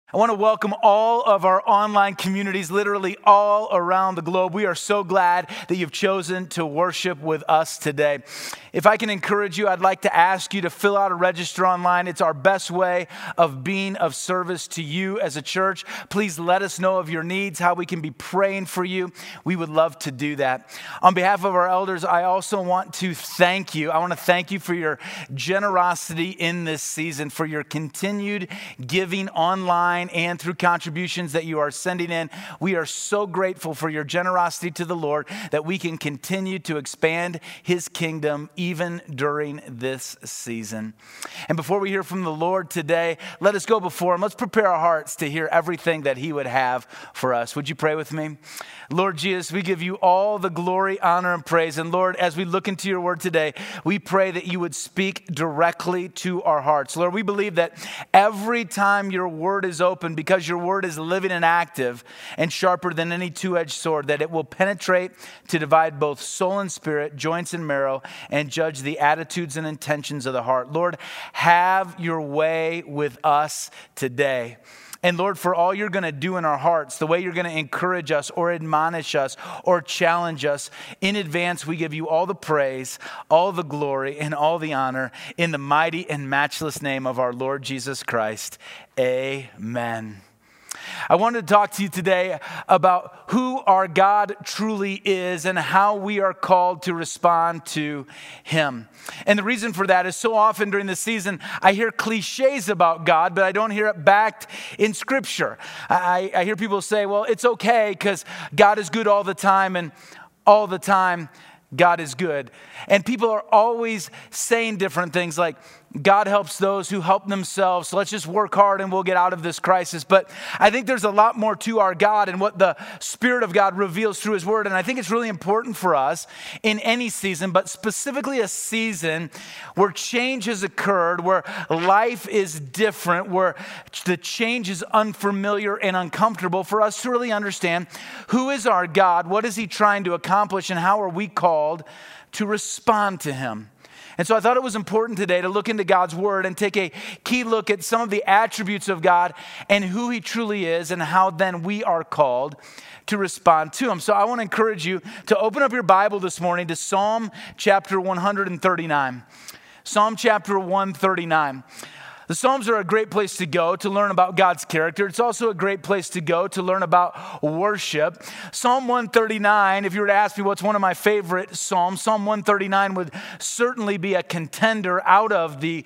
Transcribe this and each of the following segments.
I want to welcome all of our online communities, literally all around the globe. We are so glad that you've chosen to worship with us today. If I can encourage you, I'd like to ask you to fill out a register online. It's our best way of being of service to you as a church. Please let us know of your needs, how we can be praying for you. We would love to do that. On behalf of our elders, I also want to thank you. I want to thank you for your generosity in this season, for your continued giving online and through contributions that you are sending in. We are so grateful for your generosity to the Lord that we can continue to expand His kingdom even during this season. And before we hear from the Lord today, let us go before Him. Let's prepare our hearts to hear everything that He would have for us. Would you pray with me? Lord Jesus, we give you all the glory, honor, and praise. And Lord, as we look into your word today, we pray that you would speak directly to our hearts. Lord, we believe that every time your word is open, because your word is living and active and sharper than any two-edged sword, that it will penetrate to divide both soul and spirit, joints and marrow, and judge the attitudes and intentions of the heart. Lord, have your way with us today. And Lord, for all you're going to do in our hearts, the way you're going to encourage us or admonish us or challenge us, in advance we give you all the praise, all the glory, and all the honor in the mighty and matchless name of our Lord Jesus Christ. Amen. I wanted to talk to you today about who our God truly is and how we are called to respond to Him. And the reason for that is so often during this season, I hear cliches about God, but I don't hear it backed in Scripture. I hear people say, well, it's okay because God is good all the time, and all the time God is good. And people are always saying different things like, God helps those who help themselves. So let's just work hard and we'll get out of this crisis. But I think there's a lot more to our God and what the Spirit of God reveals through His Word. And I think it's really important for us in any season, but specifically a season where change has occurred, where life is different, where the change is unfamiliar and uncomfortable, for us to really understand who is our God, what is He trying to accomplish, and how are we called to respond to Him. And so I thought it was important today to look into God's word and take a key look at some of the attributes of God and who He truly is and how then we are called to respond to Him. So I want to encourage you to open up your Bible this morning to Psalm chapter 139. Psalm chapter 139. The Psalms are a great place to go to learn about God's character. It's also a great place to go to learn about worship. Psalm 139, if you were to ask me what's one of my favorite Psalms, Psalm 139 would certainly be a contender out of the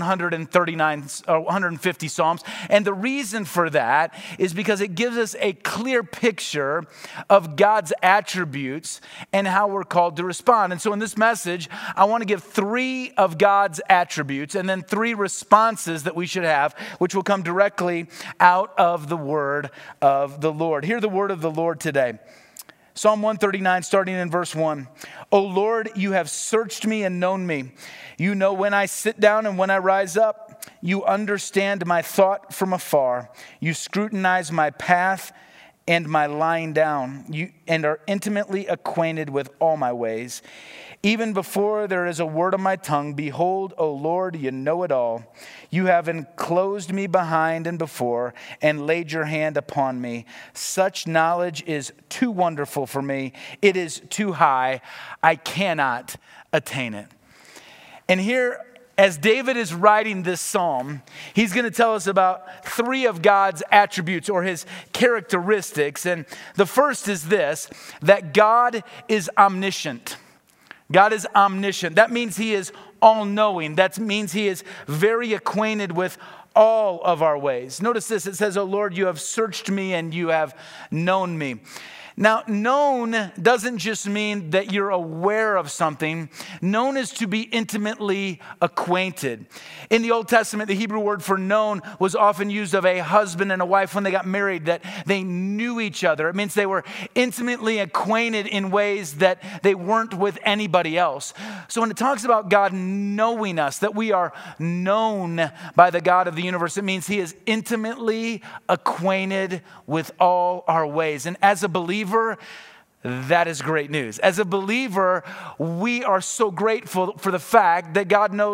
150 Psalms. And the reason for that is because it gives us a clear picture of God's attributes and how we're called to respond. And so in this message, I want to give 3 of God's attributes and then 3 responses that we should have, which will come directly out of the word of the Lord. Hear the word of the Lord today. Psalm 139, starting in verse 1. O Lord, you have searched me and known me. You know when I sit down and when I rise up. You understand my thought from afar. You scrutinize my path and my lying down. You and are intimately acquainted with all my ways. Even before there is a word on my tongue, behold, O Lord, you know it all. You have enclosed me behind and before and laid your hand upon me. Such knowledge is too wonderful for me. It is too high. I cannot attain it. And here, as David is writing this psalm, he's going to tell us about 3 of God's attributes or His characteristics. And the first is this, that God is omniscient. God is omniscient. That means He is all-knowing. That means He is very acquainted with all of our ways. Notice this, it says, O Lord, you have searched me and you have known me. Now, known doesn't just mean that you're aware of something. Known is to be intimately acquainted. In the Old Testament, the Hebrew word for known was often used of a husband and a wife when they got married, that they knew each other. It means they were intimately acquainted in ways that they weren't with anybody else. So when it talks about God knowing us, that we are known by the God of the universe, it means He is intimately acquainted with all our ways. And as a believer, that is great news. As a believer, we are so grateful for the fact that God knows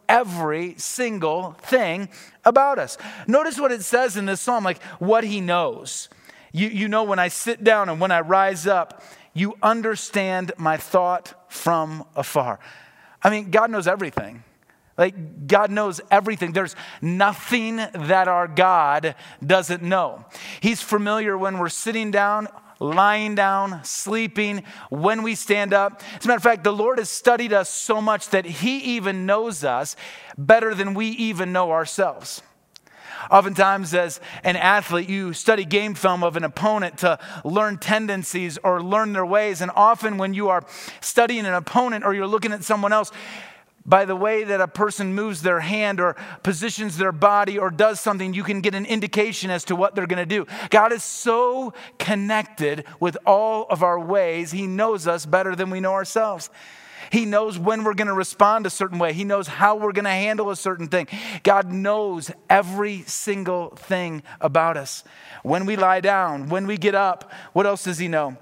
every single thing about us. Notice what it says in this psalm, like what he knows. You know when I sit down and when I rise up, you understand my thought from afar. I mean, God knows everything. Like, God knows everything. There's nothing that our God doesn't know. He's familiar when we're sitting down, lying down, sleeping, when we stand up. As a matter of fact, the Lord has studied us so much that he even knows us better than we even know ourselves. Oftentimes, as an athlete, you study game film of an opponent to learn tendencies or learn their ways. And often when you are studying an opponent or you're looking at someone else, by the way that a person moves their hand or positions their body or does something, you can get an indication as to what they're going to do. God is so connected with all of our ways. He knows us better than we know ourselves. He knows when we're going to respond a certain way. He knows how we're going to handle a certain thing. God knows every single thing about us. When we lie down, when we get up, what else does he know?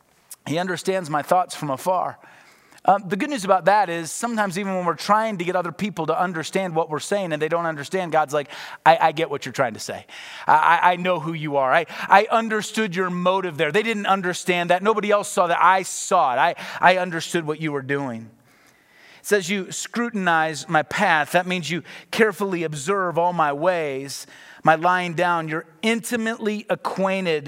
He understands my thoughts from afar. The good news about that is sometimes even when we're trying to get other people to understand what we're saying and they don't understand, God's like, I get what you're trying to say. I know who you are. I understood your motive there. They didn't understand that. Nobody else saw that. I saw it. I understood what you were doing. It says you scrutinize my path. That means you carefully observe all my ways, my lying down. You're intimately acquainted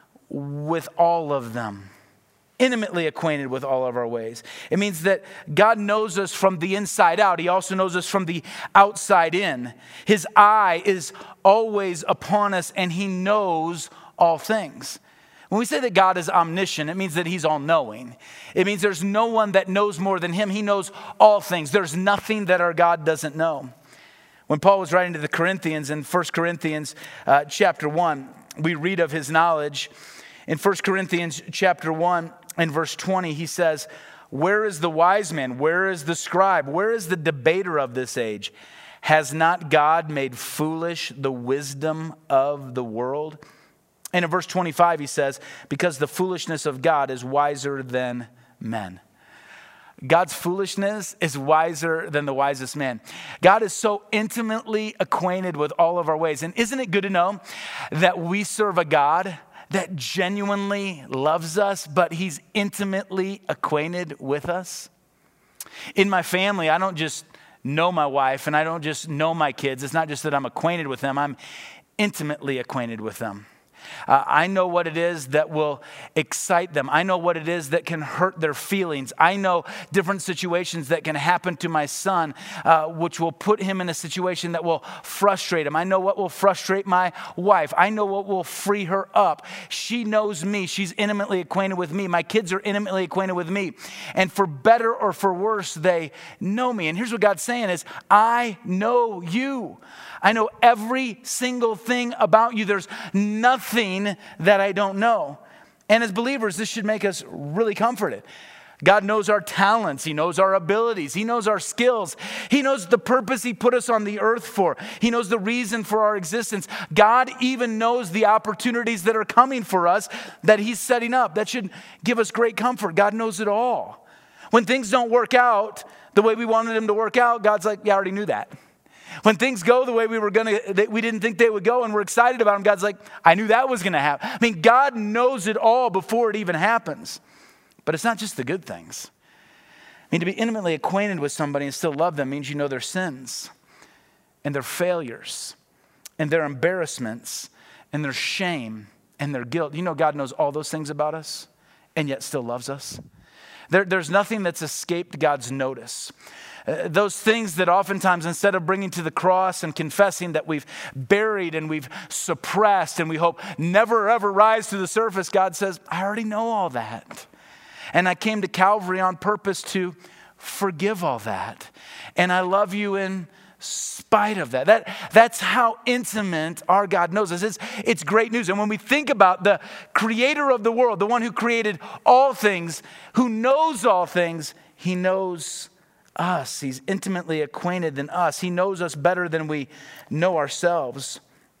with all of them. Intimately acquainted with all of our ways. It means that God knows us from the inside out. He also knows us from the outside in. His eye is always upon us and he knows all things. When we say that God is omniscient, it means that he's all-knowing. It means there's no one that knows more than him. He knows all things. There's nothing that our God doesn't know. When Paul was writing to the Corinthians in 1 Corinthians chapter 1, we read of his knowledge. In 1 Corinthians chapter 1 and verse 20, he says, where is the wise man? Where is the scribe? Where is the debater of this age? Has not God made foolish the wisdom of the world? And in verse 25, he says, because the foolishness of God is wiser than men. God's foolishness is wiser than the wisest man. God is so intimately acquainted with all of our ways. And isn't it good to know that we serve a God that genuinely loves us, but he's intimately acquainted with us? In my family, I don't just know my wife and I don't just know my kids. It's not just that I'm acquainted with them, I'm intimately acquainted with them. I know what it is that will excite them. I know what it is that can hurt their feelings. I know different situations that can happen to my son, which will put him in a situation that will frustrate him. I know what will frustrate my wife. I know what will free her up. She knows me. She's intimately acquainted with me. My kids are intimately acquainted with me. And for better or for worse, they know me. And here's what God's saying is, I know you. I know every single thing about you. There's nothing that I don't know. And as believers, this should make us really comforted. God knows our talents. He knows our abilities. He knows our skills. He knows the purpose he put us on the earth for. He knows the reason for our existence. God even knows the opportunities that are coming for us that he's setting up. That should give us great comfort. God knows it all. When things don't work out the way we wanted them to work out, God's like, yeah, I already knew that. When things go the way we didn't think they would go and we're excited about them, God's like, I knew that was going to happen. I mean, God knows it all before it even happens. But it's not just the good things. I mean, to be intimately acquainted with somebody and still love them means you know their sins and their failures and their embarrassments and their shame and their guilt. You know God knows all those things about us and yet still loves us. There's nothing that's escaped God's notice. Those things that oftentimes, instead of bringing to the cross and confessing that we've buried and we've suppressed and we hope never ever rise to the surface, God says, I already know all that. And I came to Calvary on purpose to forgive all that. And I love you in spite of that. That's how intimate our God knows us. It's great news. And when we think about the creator of the world, the one who created all things, who knows all things, he knows us. He's intimately acquainted than us. He knows us better than we know ourselves.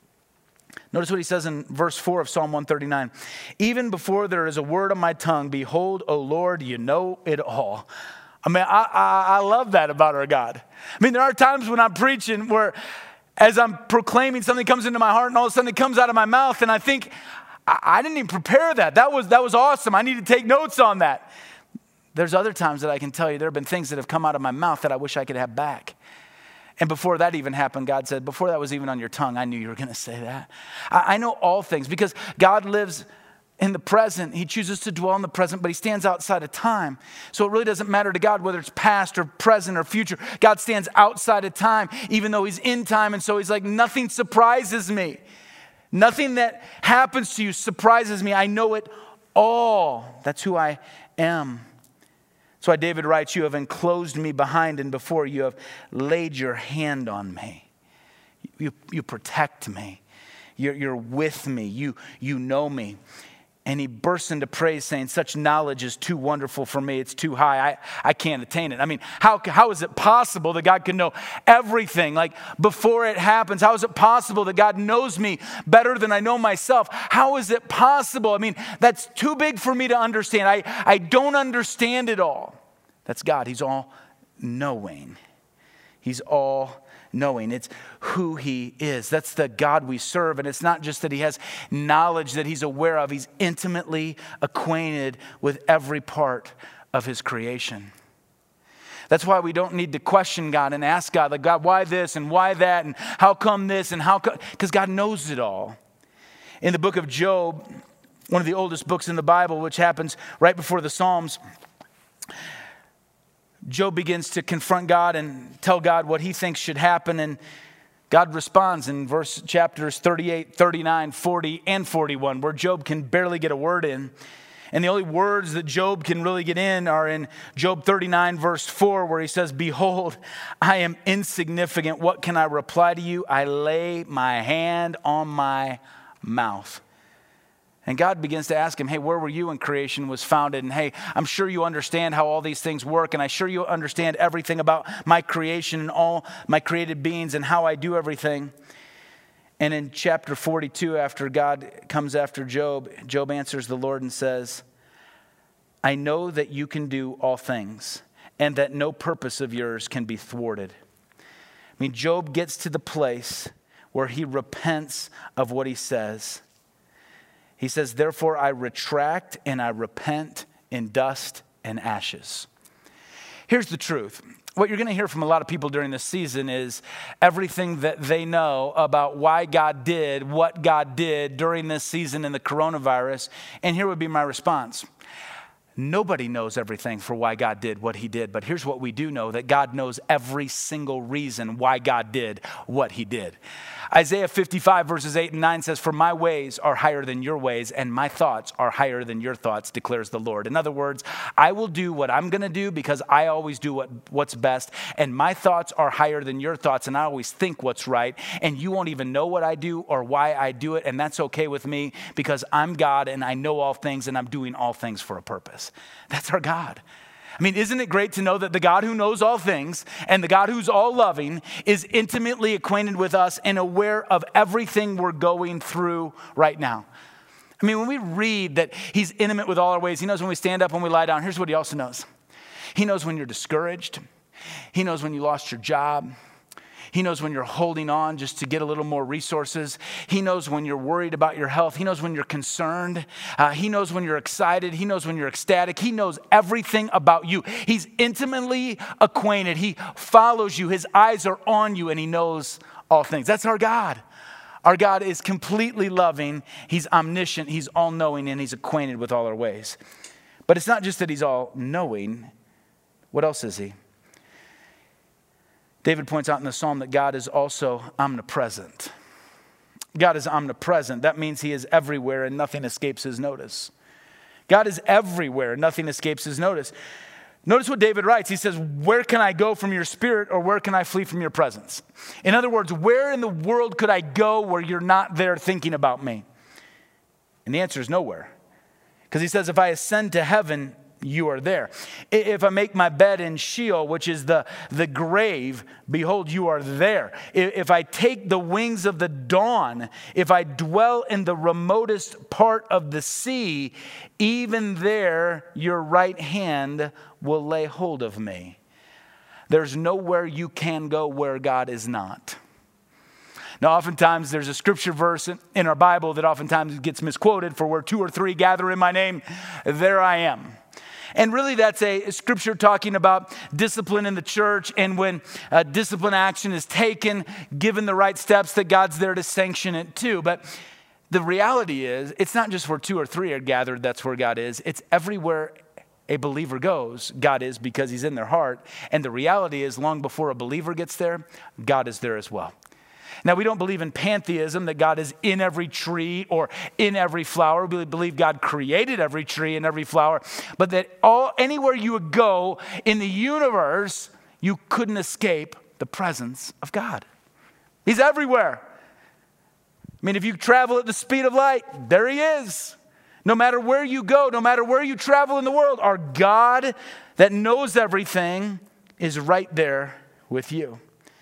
Notice what he says in verse 4 of Psalm 139. Even before there is a word on my tongue, behold, O Lord, you know it all. I mean, I love that about our God. I mean, there are times when I'm preaching where as I'm proclaiming, something comes into my heart and all of a sudden it comes out of my mouth and I think, I didn't even prepare that. That was awesome. I need to take notes on that. There's other times that I can tell you there have been things that have come out of my mouth that I wish I could have back. And before that even happened, God said, before that was even on your tongue, I knew you were going to say that. I know all things because God lives in the present. He chooses to dwell in the present, but he stands outside of time. So it really doesn't matter to God whether it's past or present or future. God stands outside of time, even though he's in time. And so he's like, nothing surprises me. Nothing that happens to you surprises me. I know it all. That's who I am. That's why David writes, you have enclosed me behind and before. You have laid your hand on me. You protect me. You're with me. You know me. And he bursts into praise saying, such knowledge is too wonderful for me. It's too high. I can't attain it. I mean, how is it possible that God can know everything? Like before it happens, how is it possible that God knows me better than I know myself? How is it possible? I mean, that's too big for me to understand. I don't understand it all. That's God. He's all knowing. He's all knowing. It's who he is. That's the God we serve. And it's not just that he has knowledge that he's aware of. He's intimately acquainted with every part of his creation. That's why we don't need to question God and ask God, like, God, why this and why that and how come this and how come, because God knows it all. In the book of Job, one of the oldest books in the Bible, which happens right before the Psalms, Job begins to confront God and tell God what he thinks should happen. And God responds in chapters 38, 39, 40, and 41, where Job can barely get a word in. And the only words that Job can really get in are in Job 39, verse 4, where he says, behold, I am insignificant. What can I reply to you? I lay my hand on my mouth. And God begins to ask him, hey, where were you when creation was founded? And hey, I'm sure you understand how all these things work. And I'm sure you understand everything about my creation and all my created beings and how I do everything. And in chapter 42, after God comes after Job, Job answers the Lord and says, I know that you can do all things and that no purpose of yours can be thwarted. I mean, Job gets to the place where he repents of what he says. He says, therefore, I retract and I repent in dust and ashes. Here's the truth. What you're going to hear from a lot of people during this season is everything that they know about why God did what God did during this season in the coronavirus. And here would be my response. Nobody knows everything for why God did what he did. But here's what we do know, that God knows every single reason why God did what he did. Isaiah 55 verses 8 and 9 says, for my ways are higher than your ways and my thoughts are higher than your thoughts, declares the Lord. In other words, I will do what I'm going to do because I always do what's best. And my thoughts are higher than your thoughts and I always think what's right. And you won't even know what I do or why I do it. And that's okay with me because I'm God and I know all things and I'm doing all things for a purpose. That's our God. I mean, isn't it great to know that the God who knows all things and the God who's all loving is intimately acquainted with us and aware of everything we're going through right now? I mean, when we read that he's intimate with all our ways, he knows when we stand up, when we lie down. Here's what he also knows. He knows when you're discouraged. He knows when you lost your job. He knows when you're holding on just to get a little more resources. He knows when you're worried about your health. He knows when you're concerned. He knows when you're excited. He knows when you're ecstatic. He knows everything about you. He's intimately acquainted. He follows you. His eyes are on you and he knows all things. That's our God. Our God is completely loving. He's omniscient. He's all-knowing and he's acquainted with all our ways. But it's not just that he's all-knowing. What else is he? David points out in the psalm that God is also omnipresent. God is omnipresent. That means he is everywhere and nothing escapes his notice. God is everywhere. Nothing escapes his notice. Notice what David writes. He says, where can I go from your spirit or where can I flee from your presence? In other words, where in the world could I go where you're not there thinking about me? And the answer is nowhere. Because he says, if I ascend to heaven, you are there. If I make my bed in Sheol, which is the grave, behold, you are there. If I take the wings of the dawn, if I dwell in the remotest part of the sea, even there your right hand will lay hold of me. There's nowhere you can go where God is not. Now, oftentimes there's a scripture verse in our Bible that oftentimes gets misquoted, for where 2 or 3 gather in my name, there I am. And really that's a scripture talking about discipline in the church, and when discipline action is taken, given the right steps, that God's there to sanction it too. But the reality is, it's not just where 2 or 3 are gathered, that's where God is. It's everywhere a believer goes, God is, because he's in their heart. And the reality is, long before a believer gets there, God is there as well. Now, we don't believe in pantheism, that God is in every tree or in every flower. We believe God created every tree and every flower, but that anywhere you would go in the universe, you couldn't escape the presence of God. He's everywhere. I mean, if you travel at the speed of light, there he is. No matter where you go, no matter where you travel in the world, our God that knows everything is right there with you.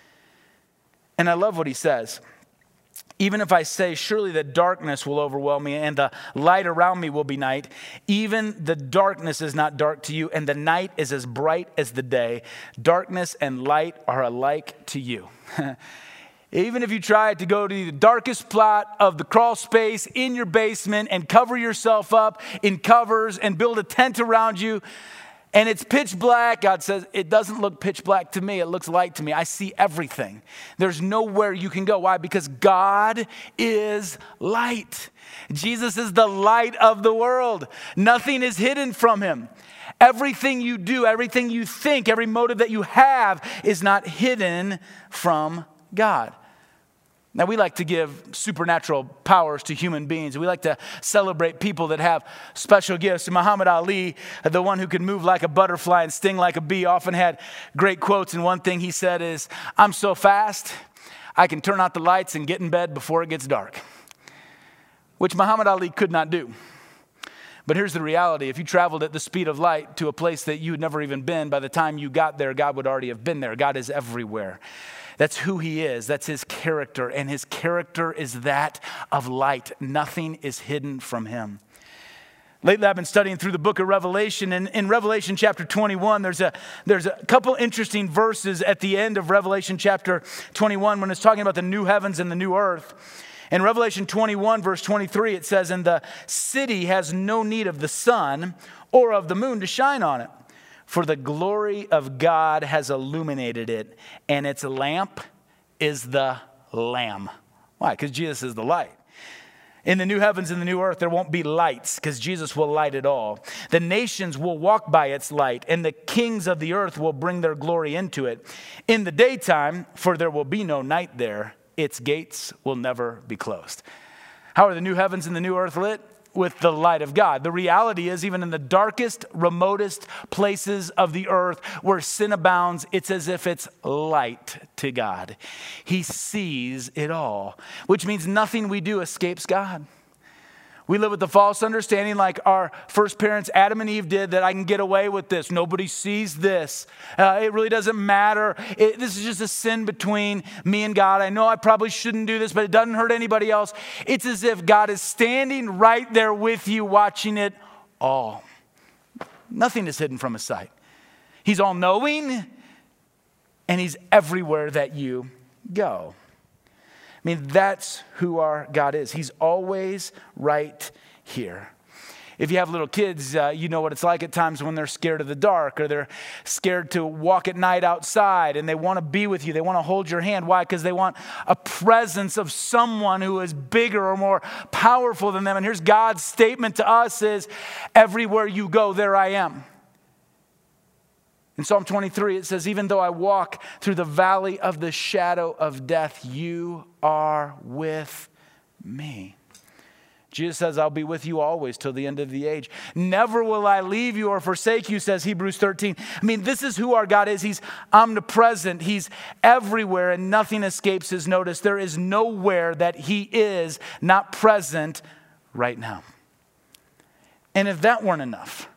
And I love what he says. Even if I say, surely the darkness will overwhelm me and the light around me will be night, even the darkness is not dark to you and the night is as bright as the day. Darkness and light are alike to you. Even if you try to go to the darkest plot of the crawl space in your basement and cover yourself up in covers and build a tent around you, and it's pitch black, God says, it doesn't look pitch black to me. It looks light to me. I see everything. There's nowhere you can go. Why? Because God is light. Jesus is the light of the world. Nothing is hidden from him. Everything you do, everything you think, every motive that you have is not hidden from God. Now, we like to give supernatural powers to human beings. We like to celebrate people that have special gifts. Muhammad Ali, the one who could move like a butterfly and sting like a bee, often had great quotes. And one thing he said is, I'm so fast, I can turn out the lights and get in bed before it gets dark. Which Muhammad Ali could not do. But here's the reality. If you traveled at the speed of light to a place that you had never even been, by the time you got there, God would already have been there. God is everywhere. That's who he is. That's his character. And his character is that of light. Nothing is hidden from him. Lately, I've been studying through the book of Revelation. And in Revelation chapter 21, there's a couple interesting verses at the end of Revelation chapter 21 when it's talking about the new heavens and the new earth. In Revelation 21, verse 23, it says, and the city has no need of the sun or of the moon to shine on it. For the glory of God has illuminated it, and its lamp is the Lamb. Why? Because Jesus is the light. In the new heavens and the new earth, there won't be lights because Jesus will light it all. The nations will walk by its light, and the kings of the earth will bring their glory into it. In the daytime, for there will be no night there, its gates will never be closed. How are the new heavens and the new earth lit? With the light of God. The reality is, even in the darkest, remotest places of the earth where sin abounds, it's as if it's light to God. He sees it all, which means nothing we do escapes God. We live with the false understanding, like our first parents, Adam and Eve, did, that I can get away with this. Nobody sees this. It really doesn't matter. This is just a sin between me and God. I know I probably shouldn't do this, but it doesn't hurt anybody else. It's as if God is standing right there with you, watching it all. Nothing is hidden from his sight. He's all-knowing, and he's everywhere that you go. I mean, that's who our God is. He's always right here. If you have little kids, you know what it's like at times when they're scared of the dark or they're scared to walk at night outside and they want to be with you. They want to hold your hand. Why? Because they want a presence of someone who is bigger or more powerful than them. And here's God's statement to us is, everywhere you go, there I am. In Psalm 23, it says, even though I walk through the valley of the shadow of death, you are with me. Jesus says, I'll be with you always till the end of the age. Never will I leave you or forsake you, says Hebrews 13. I mean, this is who our God is. He's omnipresent. He's everywhere, and nothing escapes his notice. There is nowhere that he is not present right now. And if that weren't enough,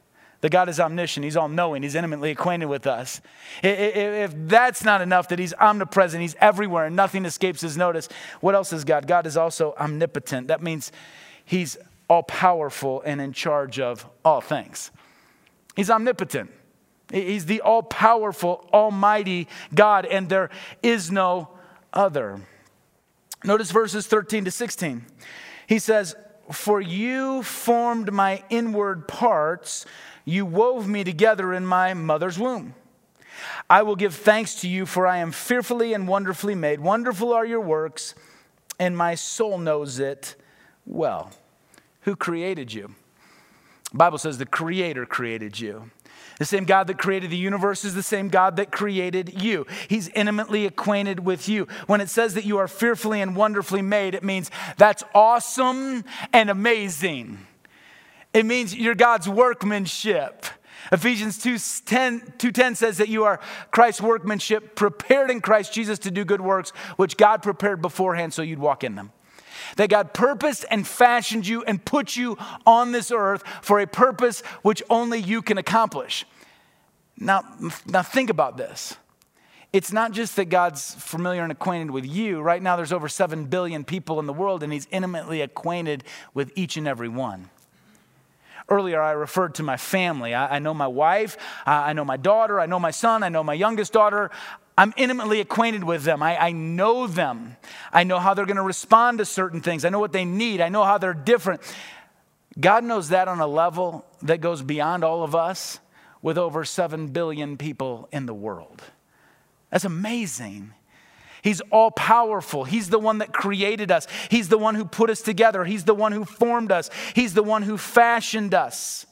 that God is omniscient, he's all-knowing, he's intimately acquainted with us. If that's not enough, that he's omnipresent, he's everywhere, and nothing escapes his notice, what else is God? God is also omnipotent. That means he's all-powerful and in charge of all things. He's omnipotent. He's the all-powerful, almighty God, and there is no other. Notice verses 13 to 16. He says, "For you formed my inward parts, you wove me together in my mother's womb. I will give thanks to you, for I am fearfully and wonderfully made. Wonderful are your works, and my soul knows it well." Who created you? The Bible says the Creator created you. The same God that created the universe is the same God that created you. He's intimately acquainted with you. When it says that you are fearfully and wonderfully made, it means that's awesome and amazing. It means you're God's workmanship. Ephesians 2:10 says that you are Christ's workmanship, prepared in Christ Jesus to do good works, which God prepared beforehand so you'd walk in them. That God purposed and fashioned you and put you on this earth for a purpose which only you can accomplish. Now think about this. It's not just that God's familiar and acquainted with you. Right now there's over 7 billion people in the world, and he's intimately acquainted with each and every one. Earlier, I referred to my family. I know my wife, I know my daughter, I know my son, I know my youngest daughter. I'm intimately acquainted with them. I know them. I know how they're going to respond to certain things. I know what they need. I know how they're different. God knows that on a level that goes beyond all of us, with over 7 billion people in the world. That's amazing. He's all powerful. He's the one that created us. He's the one who put us together. He's the one who formed us. He's the one who fashioned us.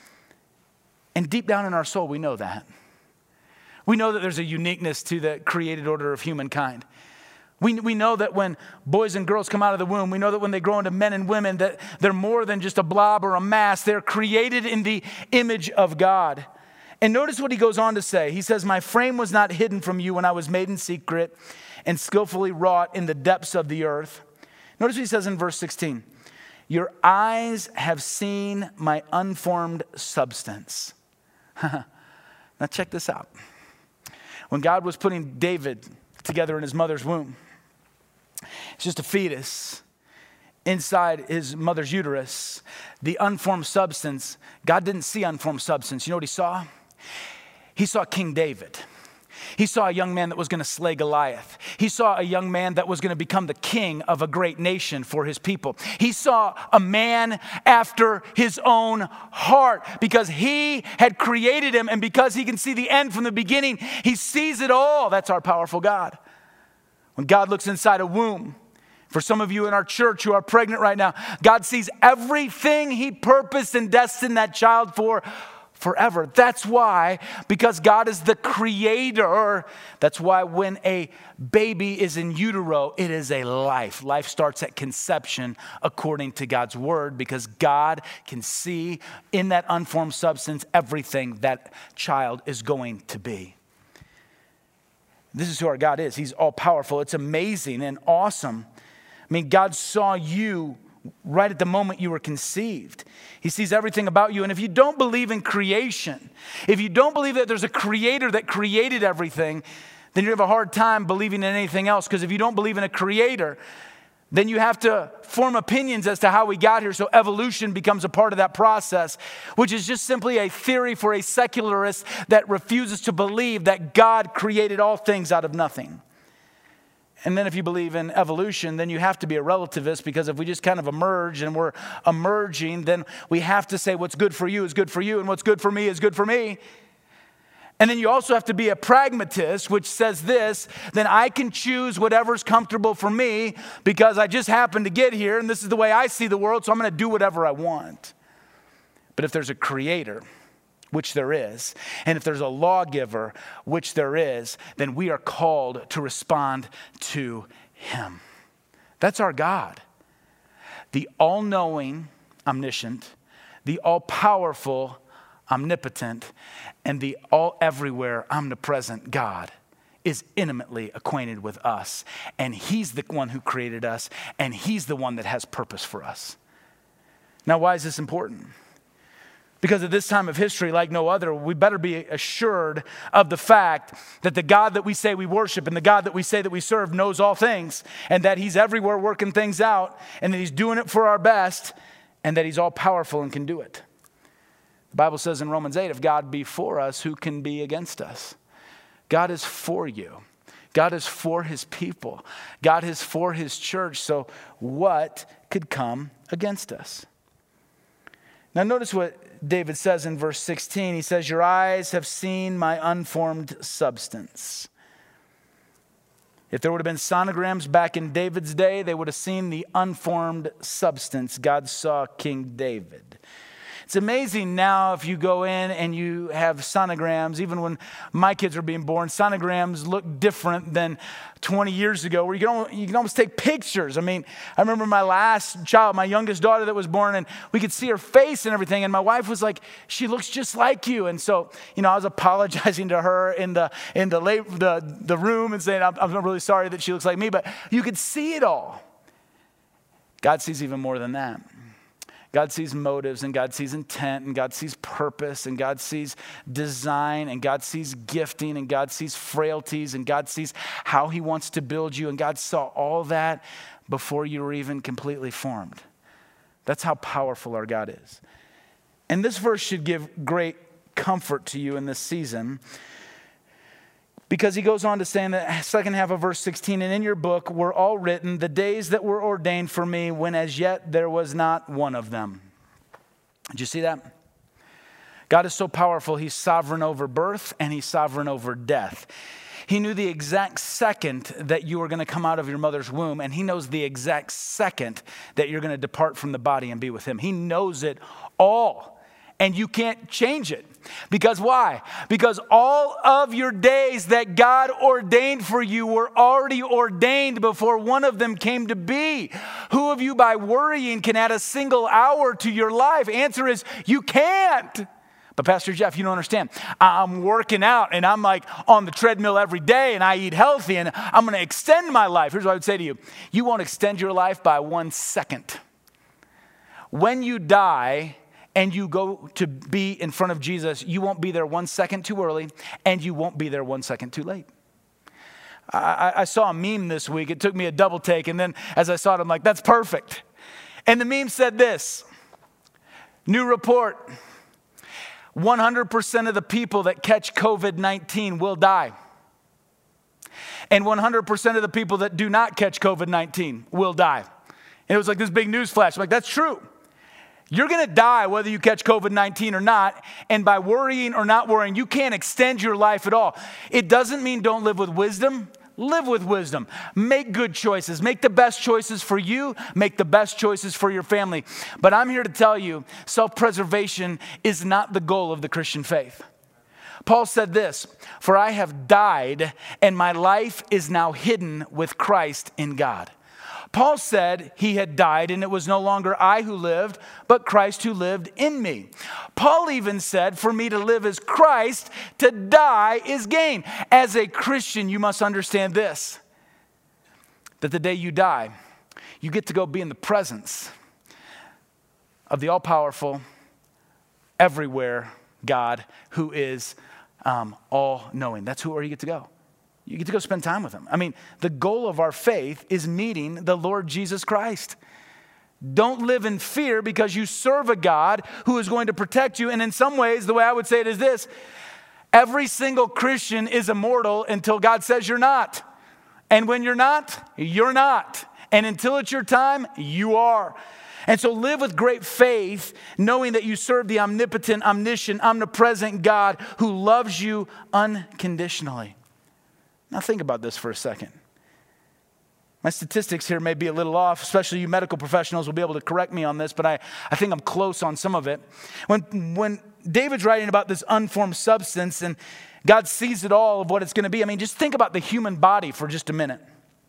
And deep down in our soul, we know that. We know that there's a uniqueness to the created order of humankind. We know that when boys and girls come out of the womb, we know that when they grow into men and women, that they're more than just a blob or a mass. They're created in the image of God. And notice what he goes on to say. He says, "My frame was not hidden from you when I was made in secret and skillfully wrought in the depths of the earth." Notice what he says in verse 16. "Your eyes have seen my unformed substance." Now check this out. When God was putting David together in his mother's womb, it's just a fetus inside his mother's uterus, the unformed substance. God didn't see unformed substance. You know what he saw? He saw King David. He saw a young man that was going to slay Goliath. He saw a young man that was going to become the king of a great nation for his people. He saw a man after his own heart, because he had created him, and because he can see the end from the beginning, he sees it all. That's our powerful God. When God looks inside a womb, for some of you in our church who are pregnant right now, God sees everything he purposed and destined that child for forever. That's why, because God is the creator, that's why when a baby is in utero, it is a life. Life starts at conception according to God's word, because God can see in that unformed substance everything that child is going to be. This is who our God is. He's all powerful. It's amazing and awesome. I mean, God saw you right at the moment you were conceived. He sees everything about you. And if you don't believe in creation, if you don't believe that there's a creator that created everything, then you have a hard time believing in anything else. Because if you don't believe in a creator, then you have to form opinions as to how we got here. So evolution becomes a part of that process, which is just simply a theory for a secularist that refuses to believe that God created all things out of nothing. And then if you believe in evolution, then you have to be a relativist, because if we just kind of emerge and we're emerging, then we have to say what's good for you is good for you, and what's good for me is good for me. And then you also have to be a pragmatist, which says this: then I can choose whatever's comfortable for me because I just happened to get here and this is the way I see the world, so I'm going to do whatever I want. But if there's a creator, which there is, and if there's a lawgiver, which there is, then we are called to respond to him. That's our God. The all-knowing, omniscient, the all-powerful, omnipotent, and the all-everywhere, omnipresent God is intimately acquainted with us. And he's the one who created us, and he's the one that has purpose for us. Now, why is this important? Because at this time of history, like no other, we better be assured of the fact that the God that we say we worship and the God that we say that we serve knows all things, and that he's everywhere working things out, and that he's doing it for our best, and that he's all powerful and can do it. The Bible says in Romans 8, if God be for us, who can be against us? God is for you. God is for his people. God is for his church. So what could come against us? Now notice what David says in verse 16. He says, your eyes have seen my unformed substance. If there would have been sonograms back in David's day, they would have seen the unformed substance God saw King David. It's amazing now if you go in and you have sonograms, even when my kids were being born, sonograms look different than 20 years ago where you can almost take pictures. I mean, I remember my last child, my youngest daughter that was born, and we could see her face and everything, and my wife was like, she looks just like you. And so, I was apologizing to her in the room and saying, I'm really sorry that she looks like me, but you could see it all. God sees even more than that. God sees motives, and God sees intent, and God sees purpose, and God sees design, and God sees gifting, and God sees frailties, and God sees how he wants to build you, and God saw all that before you were even completely formed. That's how powerful our God is. And this verse should give great comfort to you in this season, because he goes on to say in the second half of verse 16, and in your book were all written the days that were ordained for me, when as yet there was not one of them. Did you see that? God is so powerful. He's sovereign over birth and he's sovereign over death. He knew the exact second that you were going to come out of your mother's womb, and he knows the exact second that you're going to depart from the body and be with him. He knows it all, and you can't change it. Because why? Because all of your days that God ordained for you were already ordained before one of them came to be. Who of you by worrying can add a single hour to your life? Answer is, you can't. But Pastor Jeff, you don't understand. I'm working out and I'm like on the treadmill every day and I eat healthy and I'm going to extend my life. Here's what I would say to you. You won't extend your life by 1 second. When you die, and you go to be in front of Jesus, you won't be there 1 second too early, and you won't be there 1 second too late. I saw a meme this week. It took me a double take, and then as I saw it, I'm like, that's perfect. And the meme said this, new report, 100% of the people that catch COVID-19 will die. And 100% of the people that do not catch COVID-19 will die. And it was like this big news flash. I'm like, that's true. You're going to die whether you catch COVID-19 or not, and by worrying or not worrying, you can't extend your life at all. It doesn't mean don't live with wisdom. Live with wisdom. Make good choices. Make the best choices for you. Make the best choices for your family. But I'm here to tell you, self-preservation is not the goal of the Christian faith. Paul said this, "For I have died, and my life is now hidden with Christ in God." Paul said he had died and it was no longer I who lived, but Christ who lived in me. Paul even said, for me to live is Christ, to die is gain. As a Christian, you must understand this, that the day you die, you get to go be in the presence of the all-powerful, everywhere God who is all-knowing. That's where you get to go. You get to go spend time with him. I mean, the goal of our faith is meeting the Lord Jesus Christ. Don't live in fear because you serve a God who is going to protect you. And in some ways, the way I would say it is this: every single Christian is immortal until God says you're not. And when you're not, you're not. And until it's your time, you are. And so live with great faith, knowing that you serve the omnipotent, omniscient, omnipresent God who loves you unconditionally. Now think about this for a second. My statistics here may be a little off, especially you medical professionals will be able to correct me on this, but I think I'm close on some of it. When David's writing about this unformed substance and God sees it all of what it's going to be, I mean, just think about the human body for just a minute.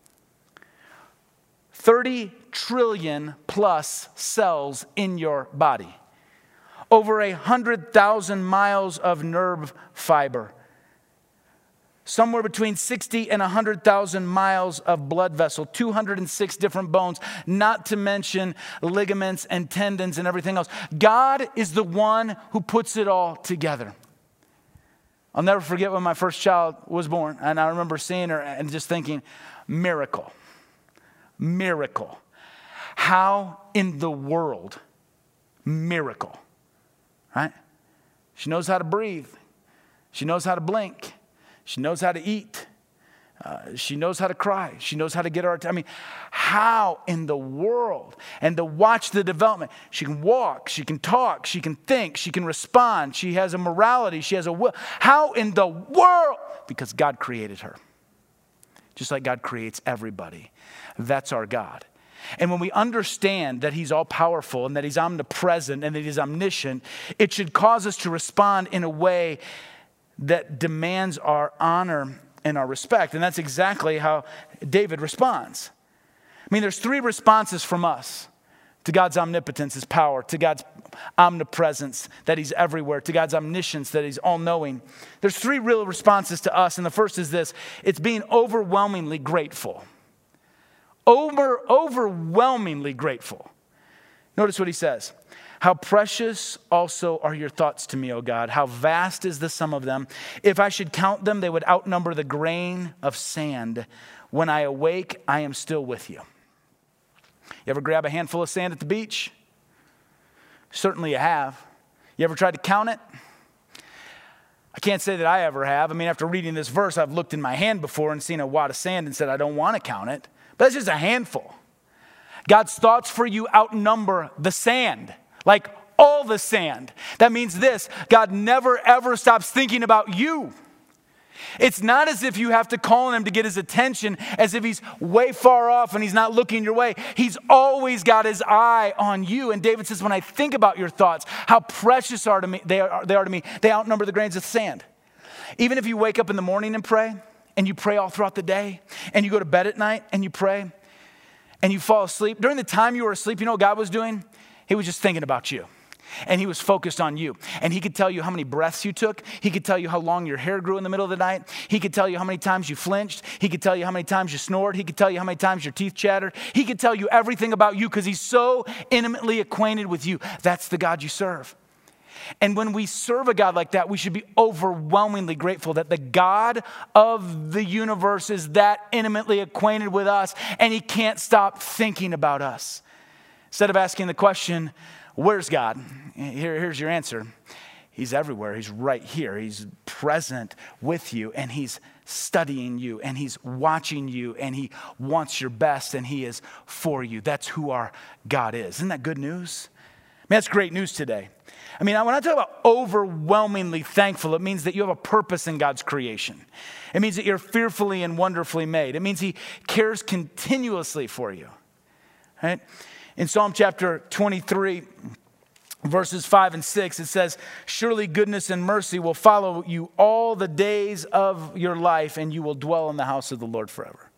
30 trillion plus cells in your body. Over 100,000 miles of nerve fiber. somewhere between 60 and 100,000 miles of blood vessel, 206 different bones, not to mention ligaments and tendons and everything else. God is the one who puts it all together. I'll never forget when my first child was born, and I remember seeing her and just thinking, miracle, miracle. How in the world, miracle, right? She knows how to breathe. She knows how to blink. She knows how to eat. She knows how to cry. She knows how to get her attention. I mean, how in the world? And to watch the development. She can walk. She can talk. She can think. She can respond. She has a morality. She has a will. How in the world? Because God created her. Just like God creates everybody. That's our God. And when we understand that he's all powerful and that he's omnipresent and that he's omniscient, it should cause us to respond in a way that demands our honor and our respect. And that's exactly how David responds. I mean, there's three responses from us to God's omnipotence, his power, to God's omnipresence, that he's everywhere, to God's omniscience, that he's all-knowing. There's three real responses to us, and the first is this. It's being overwhelmingly grateful. Overwhelmingly grateful. Notice what he says. How precious also are your thoughts to me, O God. How vast is the sum of them. If I should count them, they would outnumber the grain of sand. When I awake, I am still with you. You ever grab a handful of sand at the beach? Certainly you have. You ever tried to count it? I can't say that I ever have. I mean, after reading this verse, I've looked in my hand before and seen a wad of sand and said, I don't want to count it. But that's just a handful. God's thoughts for you outnumber the sand. Like all the sand. That means this, God never ever stops thinking about you. It's not as if you have to call on him to get his attention, as if he's way far off and he's not looking your way. He's always got his eye on you. And David says, when I think about your thoughts, how precious they are to me, they outnumber the grains of sand. Even if you wake up in the morning and pray, and you pray all throughout the day, and you go to bed at night and you pray, and you fall asleep, during the time you were asleep, you know what God was doing? He was just thinking about you. And he was focused on you. And he could tell you how many breaths you took. He could tell you how long your hair grew in the middle of the night. He could tell you how many times you flinched. He could tell you how many times you snored. He could tell you how many times your teeth chattered. He could tell you everything about you because he's so intimately acquainted with you. That's the God you serve. And when we serve a God like that, we should be overwhelmingly grateful that the God of the universe is that intimately acquainted with us and he can't stop thinking about us. Instead of asking the question, where's God? Here's your answer. He's everywhere. He's right here. He's present with you and he's studying you and he's watching you and he wants your best and he is for you. That's who our God is. Isn't that good news? I mean, that's great news today. I mean, when I talk about overwhelmingly thankful, it means that you have a purpose in God's creation. It means that you're fearfully and wonderfully made. It means he cares continuously for you. Right? In Psalm chapter 23, verses 5 and 6, it says, surely goodness and mercy will follow you all the days of your life, and you will dwell in the house of the Lord forever.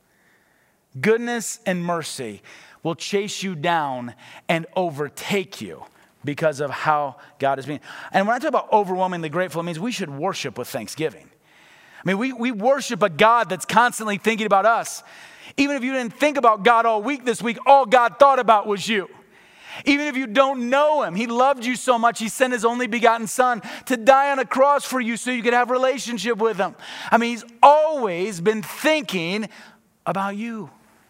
Goodness and mercy will chase you down and overtake you because of how God is being. And when I talk about overwhelmingly grateful, it means we should worship with thanksgiving. I mean, we worship a God that's constantly thinking about us. Even if you didn't think about God all week this week, all God thought about was you. Even if you don't know him, he loved you so much, he sent his only begotten son to die on a cross for you so you could have a relationship with him. I mean, he's always been thinking about you.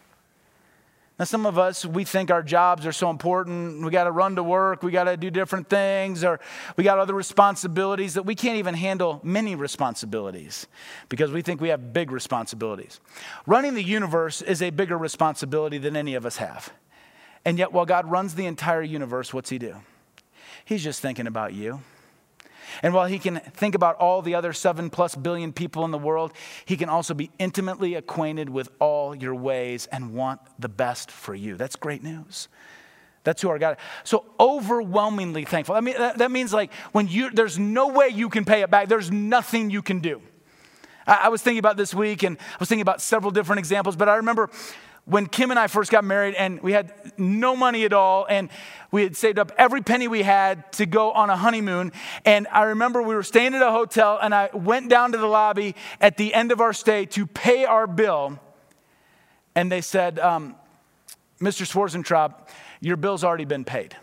Now, some of us, we think our jobs are so important. We got to run to work. We got to do different things, or we got other responsibilities that we can't even handle many responsibilities because we think we have big responsibilities. Running the universe is a bigger responsibility than any of us have. And yet, while God runs the entire universe, what's he do? He's just thinking about you. And while he can think about all the other 7+ billion people in the world, he can also be intimately acquainted with all your ways and want the best for you. That's great news. That's who our God is. So overwhelmingly thankful. I mean, that means like when there's no way you can pay it back. There's nothing you can do. I was thinking about this week and I was thinking about several different examples, but I remember when Kim and I first got married and we had no money at all and we had saved up every penny we had to go on a honeymoon. And I remember we were staying at a hotel and I went down to the lobby at the end of our stay to pay our bill. And they said, Mr. Schwarzentraub, your bill's already been paid.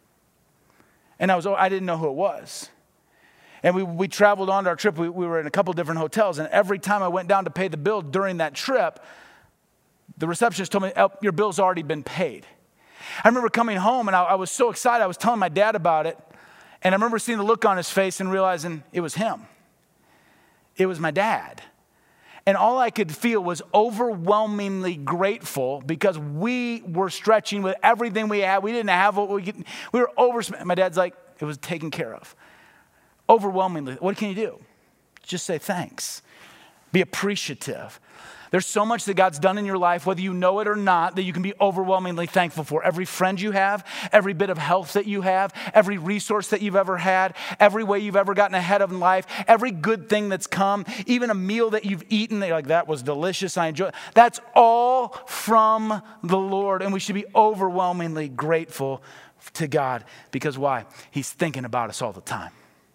And I didn't know who it was. And we traveled on our trip. We were in a couple different hotels. And every time I went down to pay the bill during that trip, the receptionist told me, your bill's already been paid. I remember coming home and I was so excited. I was telling my dad about it. And I remember seeing the look on his face and realizing it was him. It was my dad. And all I could feel was overwhelmingly grateful because we were stretching with everything we had. We didn't have what we were overspent. My dad's like, it was taken care of. Overwhelmingly. What can you do? Just say thanks. Be appreciative. There's so much that God's done in your life, whether you know it or not, that you can be overwhelmingly thankful for. Every friend you have, every bit of health that you have, every resource that you've ever had, every way you've ever gotten ahead of in life, every good thing that's come, even a meal that you've eaten, that you're like, that was delicious, I enjoyed it. That's all from the Lord, and we should be overwhelmingly grateful to God. Because why? He's thinking about us all the time.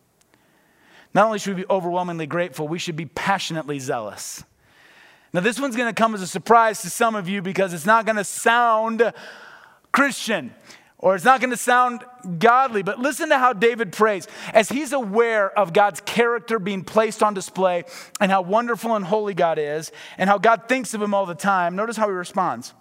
Not only should we be overwhelmingly grateful, we should be passionately zealous. Now, this one's going to come as a surprise to some of you because it's not going to sound Christian or it's not going to sound godly. But listen to how David prays as he's aware of God's character being placed on display and how wonderful and holy God is and how God thinks of him all the time. Notice how he responds.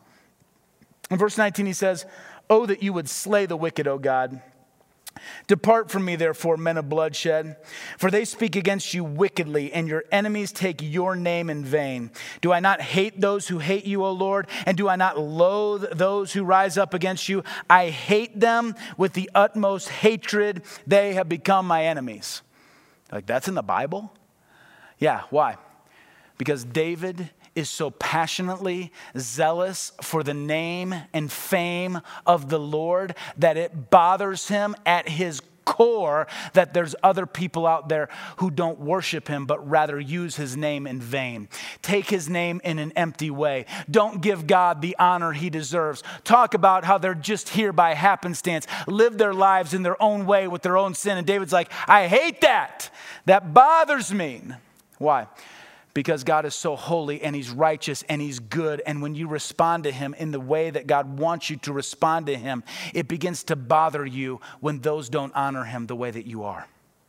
In verse 19, he says, "Oh, that you would slay the wicked, O God. Depart from me, therefore, men of bloodshed, for they speak against you wickedly, and your enemies take your name in vain. Do I not hate those who hate you, O Lord? And do I not loathe those who rise up against you? I hate them with the utmost hatred. They have become my enemies." Like, that's in the Bible? Yeah, why? Because David is so passionately zealous for the name and fame of the Lord that it bothers him at his core that there's other people out there who don't worship him but rather use his name in vain. Take his name in an empty way. Don't give God the honor he deserves. Talk about how they're just here by happenstance. Live their lives in their own way with their own sin. And David's like, I hate that. That bothers me. Why? Because God is so holy and he's righteous and he's good. And when you respond to him in the way that God wants you to respond to him, it begins to bother you when those don't honor him the way that you are.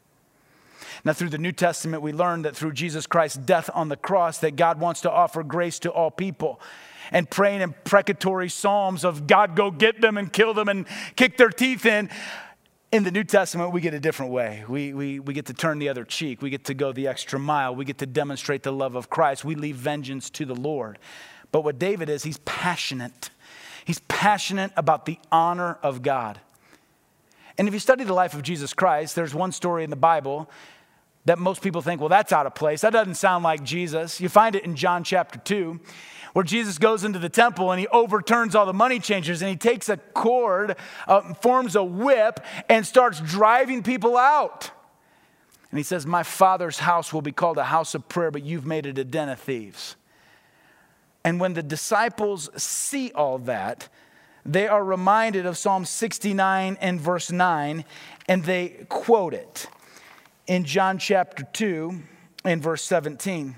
Now, through the New Testament, we learn that through Jesus Christ's death on the cross, that God wants to offer grace to all people. And praying imprecatory psalms of God, go get them and kill them and kick their teeth in. In the New Testament, we get a different way. We get to turn the other cheek. We get to go the extra mile. We get to demonstrate the love of Christ. We leave vengeance to the Lord. But what David is, he's passionate. He's passionate about the honor of God. And if you study the life of Jesus Christ, there's one story in the Bible that most people think, well, that's out of place. That doesn't sound like Jesus. You find it in John chapter 2. Where Jesus goes into the temple and he overturns all the money changers and he takes a cord, forms a whip and starts driving people out. And he says, my Father's house will be called a house of prayer, but you've made it a den of thieves. And when the disciples see all that, they are reminded of Psalm 69 and verse 9, and they quote it in John chapter 2 and verse 17.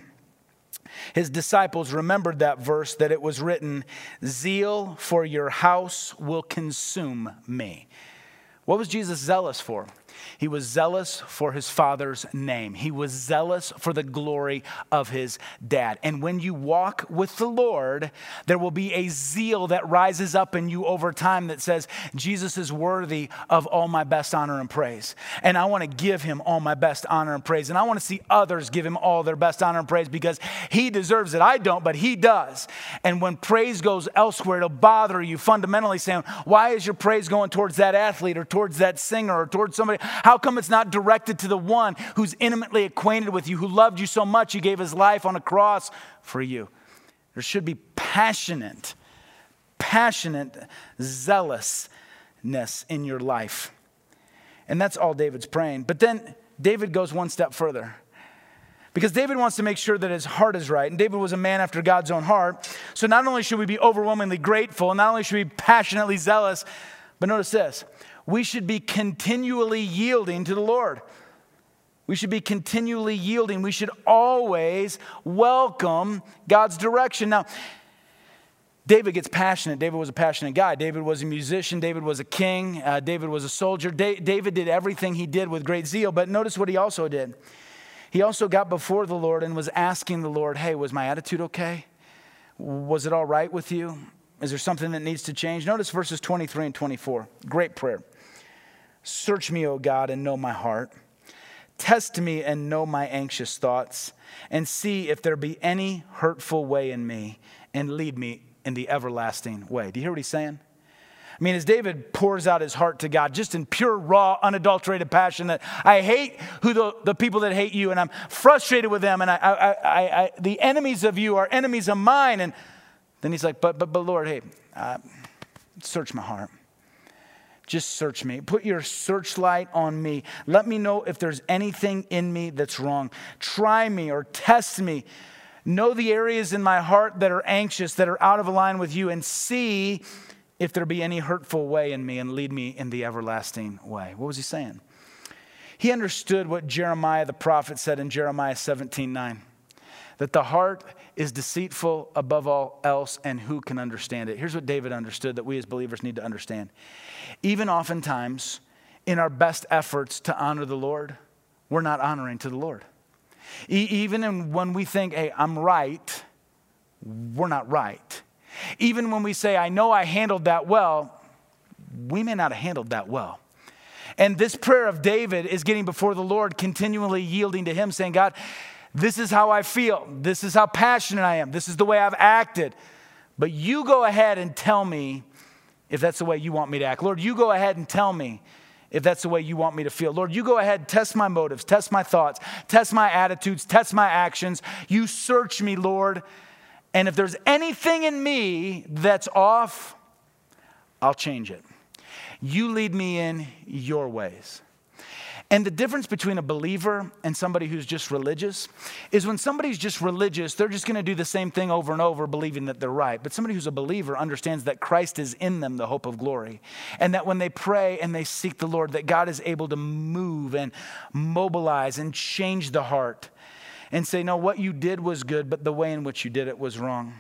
His disciples remembered that verse, that it was written, zeal for your house will consume me. What was Jesus zealous for? He was zealous for his Father's name. He was zealous for the glory of his dad. And when you walk with the Lord, there will be a zeal that rises up in you over time that says, Jesus is worthy of all my best honor and praise. And I want to give him all my best honor and praise. And I want to see others give him all their best honor and praise because he deserves it. I don't, but he does. And when praise goes elsewhere, it'll bother you fundamentally saying, why is your praise going towards that athlete or towards that singer or towards somebody? How come it's not directed to the one who's intimately acquainted with you, who loved you so much he gave his life on a cross for you? There should be passionate zealousness in your life. And that's all David's praying. But then David goes one step further. Because David wants to make sure that his heart is right. And David was a man after God's own heart. So not only should we be overwhelmingly grateful, and not only should we be passionately zealous, but notice this, we should be continually yielding to the Lord. We should be continually yielding. We should always welcome God's direction. Now, David gets passionate. David was a passionate guy. David was a musician. David was a king. David was a soldier. David did everything he did with great zeal. But notice what he also did. He also got before the Lord and was asking the Lord, hey, was my attitude okay? Was it all right with you? Is there something that needs to change? Notice verses 23 and 24. Great prayer. Search me, O God, and know my heart. Test me and know my anxious thoughts, and see if there be any hurtful way in me, and lead me in the everlasting way. Do you hear what he's saying? I mean, as David pours out his heart to God, just in pure, raw, unadulterated passion, that I hate the people that hate you, and I'm frustrated with them, and the enemies of you are enemies of mine. And then he's like, but Lord, hey, search my heart. Just search me. Put your searchlight on me. Let me know if there's anything in me that's wrong. Try me or test me. Know the areas in my heart that are anxious, that are out of line with you, and see if there be any hurtful way in me, and lead me in the everlasting way. What was he saying? He understood what Jeremiah the prophet said in Jeremiah 17:9, that the heart is deceitful above all else, and who can understand it? Here's what David understood that we as believers need to understand. Even oftentimes, in our best efforts to honor the Lord, we're not honoring to the Lord. Even when we think, hey, I'm right, we're not right. Even when we say, I know I handled that well, we may not have handled that well. And this prayer of David is getting before the Lord, continually yielding to him, saying, God, this is how I feel. This is how passionate I am. This is the way I've acted. But you go ahead and tell me if that's the way you want me to act. Lord, you go ahead and tell me if that's the way you want me to feel. Lord, you go ahead and test my motives, test my thoughts, test my attitudes, test my actions. You search me, Lord. And if there's anything in me that's off, I'll change it. You lead me in your ways. And the difference between a believer and somebody who's just religious is when somebody's just religious, they're just going to do the same thing over and over, believing that they're right. But somebody who's a believer understands that Christ is in them, the hope of glory. And that when they pray and they seek the Lord, that God is able to move and mobilize and change the heart and say, no, what you did was good, but the way in which you did it was wrong.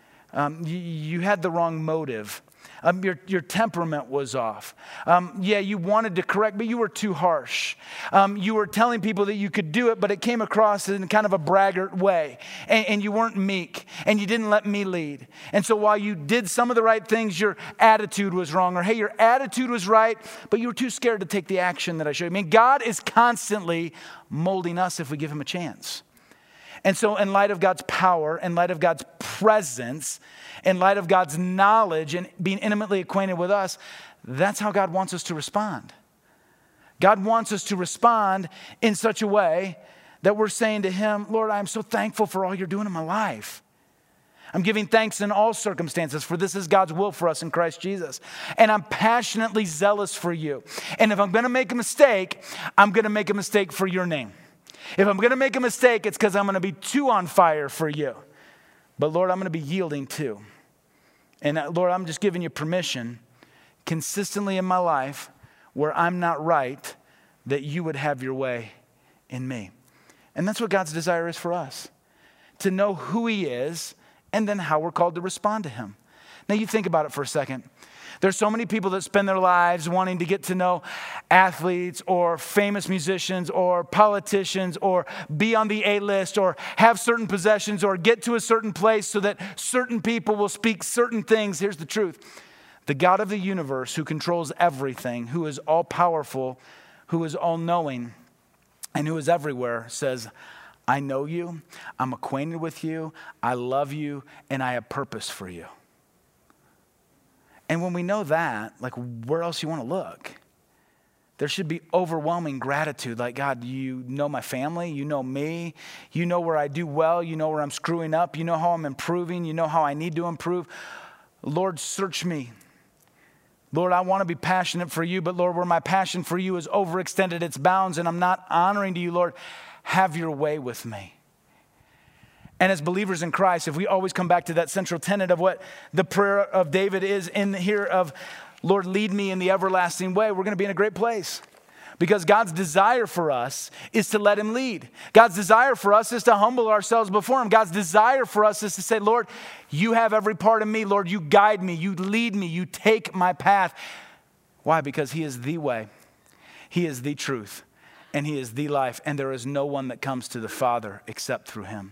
You had the wrong motive. Your temperament was off. Yeah, you wanted to correct, but you were too harsh. You were telling people that you could do it, but it came across in kind of a braggart way. And you weren't meek, and you didn't let me lead. And so while you did some of the right things, your attitude was wrong. Or hey, your attitude was right, but you were too scared to take the action that I showed you. I mean, God is constantly molding us if we give him a chance. And so in light of God's power, in light of God's presence, in light of God's knowledge and being intimately acquainted with us, that's how God wants us to respond. God wants us to respond in such a way that we're saying to him, Lord, I'm so thankful for all you're doing in my life. I'm giving thanks in all circumstances, for this is God's will for us in Christ Jesus. And I'm passionately zealous for you. And if I'm going to make a mistake, I'm going to make a mistake for your name. If I'm going to make a mistake, it's because I'm going to be too on fire for you. But Lord, I'm going to be yielding too. And Lord, I'm just giving you permission consistently in my life where I'm not right, that you would have your way in me. And that's what God's desire is for us. To know who he is and then how we're called to respond to him. Now you think about it for a second. There's so many people that spend their lives wanting to get to know athletes or famous musicians or politicians or be on the A-list or have certain possessions or get to a certain place so that certain people will speak certain things. Here's the truth. The God of the universe who controls everything, who is all-powerful, who is all-knowing, and who is everywhere says, I know you, I'm acquainted with you, I love you, and I have purpose for you. And when we know that, like, where else you want to look? There should be overwhelming gratitude. Like, God, you know my family, you know me, you know where I do well, you know where I'm screwing up, you know how I'm improving, you know how I need to improve. Lord, search me. Lord, I want to be passionate for you, but Lord, where my passion for you is overextended its bounds and I'm not honoring to you, Lord, have your way with me. And as believers in Christ, if we always come back to that central tenet of what the prayer of David is in here of, Lord, lead me in the everlasting way, we're going to be in a great place. Because God's desire for us is to let him lead. God's desire for us is to humble ourselves before him. God's desire for us is to say, Lord, you have every part of me. Lord, you guide me, you lead me, you take my path. Why? Because he is the way, he is the truth, and he is the life. And there is no one that comes to the Father except through him.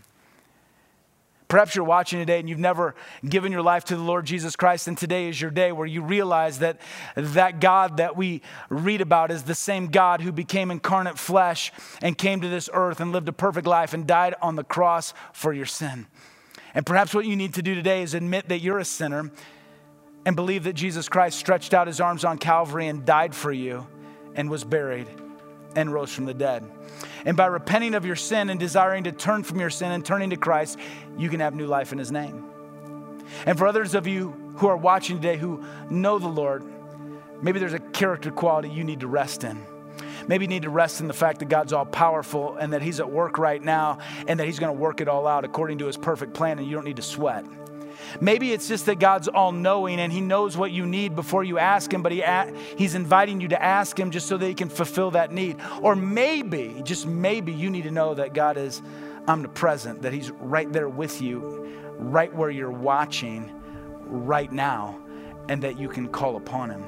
Perhaps you're watching today and you've never given your life to the Lord Jesus Christ, and today is your day where you realize that that God that we read about is the same God who became incarnate flesh and came to this earth and lived a perfect life and died on the cross for your sin. And perhaps what you need to do today is admit that you're a sinner and believe that Jesus Christ stretched out his arms on Calvary and died for you and was buried and rose from the dead. And by repenting of your sin and desiring to turn from your sin and turning to Christ, you can have new life in his name. And for others of you who are watching today who know the Lord, maybe there's a character quality you need to rest in. Maybe you need to rest in the fact that God's all powerful and that he's at work right now and that he's going to work it all out according to his perfect plan, and you don't need to sweat. Maybe it's just that God's all-knowing and he knows what you need before you ask him, but he's inviting you to ask him just so that he can fulfill that need. Or maybe, just maybe, you need to know that God is omnipresent, that he's right there with you, right where you're watching right now, and that you can call upon him.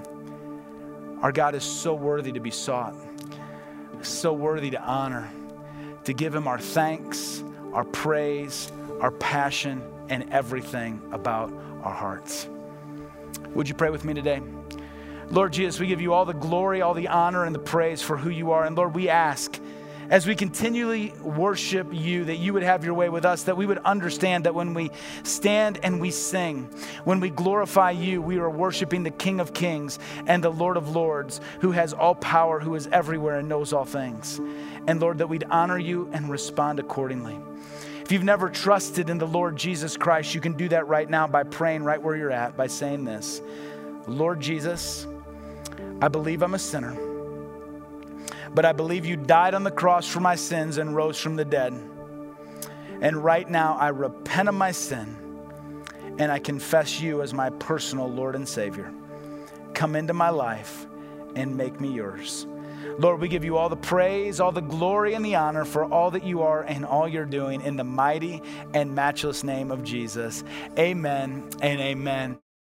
Our God is so worthy to be sought, so worthy to honor, to give him our thanks, our praise, our passion, and everything about our hearts. Would you pray with me today? Lord Jesus, we give you all the glory, all the honor, and the praise for who you are. And Lord, we ask, as we continually worship you, that you would have your way with us, that we would understand that when we stand and we sing, when we glorify you, we are worshiping the King of Kings and the Lord of Lords, who has all power, who is everywhere and knows all things. And Lord, that we'd honor you and respond accordingly. If you've never trusted in the Lord Jesus Christ, you can do that right now by praying right where you're at, by saying this: Lord Jesus, I believe I'm a sinner, but I believe you died on the cross for my sins and rose from the dead. And right now I repent of my sin and I confess you as my personal Lord and Savior. Come into my life and make me yours. Lord, we give you all the praise, all the glory, and the honor for all that you are and all you're doing in the mighty and matchless name of Jesus. Amen and amen.